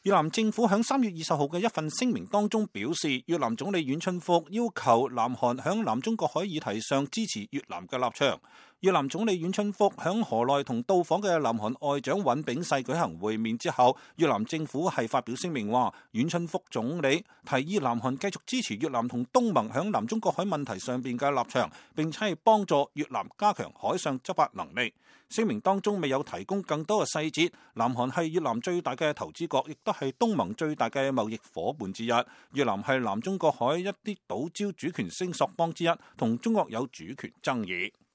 越南政府響3月20號嘅一份聲明當中表示，越南總理阮春福要求南韓響南中國海議題上支持越南嘅立場。越南總理阮春福響河內同到訪嘅南韓外長尹炳世舉行會面之後，越南政府係發表聲明話，阮春福總理提議南韓繼續支持越南同東盟響南中國海問題上邊嘅立場，並且係幫助越南加強海上執法能力。聲明當中未有提供更多嘅細節。南韓係越南最大嘅投資國，亦都係東盟最大嘅貿易夥伴之一。越南係南中國海一啲島礁主權聲索邦之一，同中國有主權爭議。